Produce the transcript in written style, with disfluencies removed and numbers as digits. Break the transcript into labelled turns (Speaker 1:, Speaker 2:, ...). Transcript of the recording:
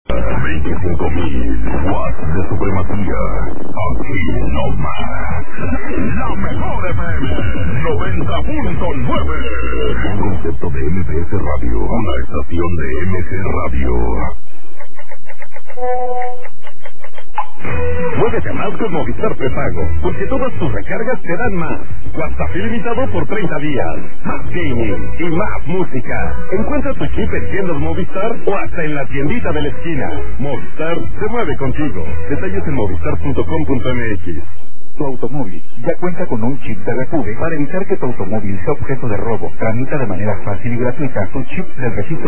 Speaker 1: 25.000 watts de supremacía. Aquí no más. La mejor FM 90.9. Un concepto de MBS Radio. Una estación de MG Radio. Muévete más con Movistar Prepago, porque todas tus recargas te dan más. WhatsApp ilimitado por 30 días. Más gaming y más música. Encuentra tu chip en tiendas Movistar o hasta en la tiendita de la esquina. Movistar se mueve contigo. Detalles en movistar.com.mx.
Speaker 2: Tu automóvil ya cuenta con un chip de repude para evitar que tu automóvil sea objeto de robo. Tramita de manera fácil y gratuita tu chip del registro